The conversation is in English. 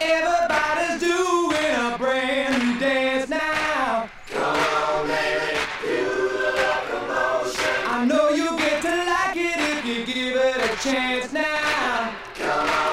Everybody's doing a brand new dance now. Come on, baby, do the locomotion. I know you'll get to like it if you give it a chance now. Come on.